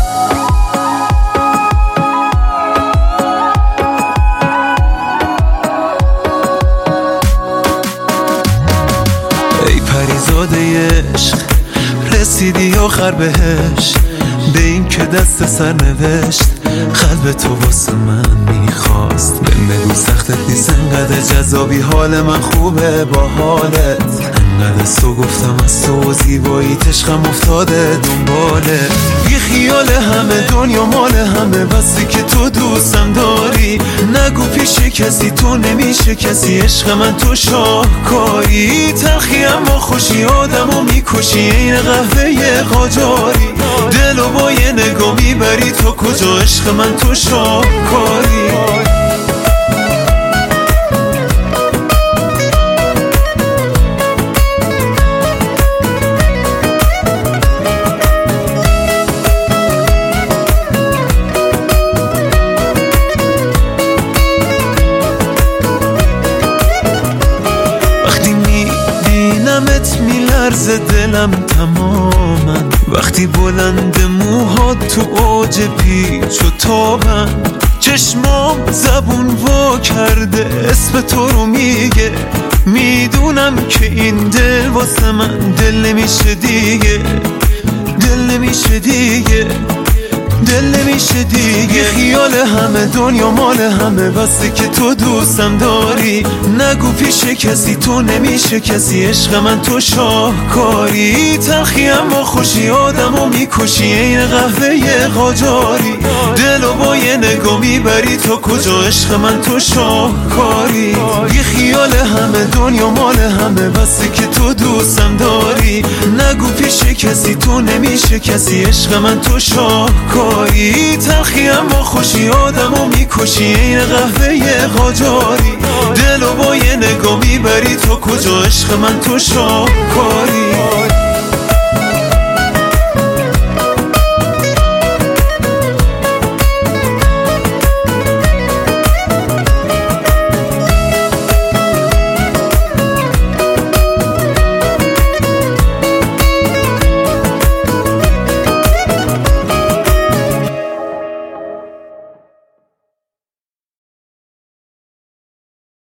ای پریزاده عشق رسیدی آخر بهش، به این که دست سر نوشت قلب تو واسه من میخواست. بهم بگو سختت نیست انقدر جذابی، حال من خوبه با حالت، انقدر از تو گفتم از تو و زیباییت عشقم افتاده دنبالت. بی خیال همه دنیا مال همه، بسی که تو دوستم داری، نگو پیش کسی تو نمیشه کسی، عشق من تو شاهکاری. تلخی اما خوشی آدمو میکشی، این قهوه قاجاری، دلو با یه نگاه میبری تو کجا، عشق من تو شاهکاری. وقتی میبینمت میلرزه دلم تماما، وقتی بلند موهات تو اوج پیچ و تابن، چشمام زبون وا کرده اسم تو رو میگه، میدونم که این دل واسه من دل نمیشه دیگه، دل نمیشه دیگه، دل نمیشه دیگه. خیال همه دنیا مال همه، بسی که تو دوستم داری، نگو پیش کسی تو نمیشه کسی، عشق من تو شاهکاری. تلخی اما خوشی آدمو میکشی، این قهوه قاجاری، دلو با یه نگاه میبری تو کجا، عشق من تو شاهکاری. بی خیال همه دنیا مال همه، بسی که تو دوستم داری، نگو پیش کسی تو نمیشه کسی، عشق من تو شاهکاری. تلخی اما خوشی آدمو میکشی، این قهوه قاجاری، دلو با یه نگاه میبری تو کجا، عشق من تو شاهکاری.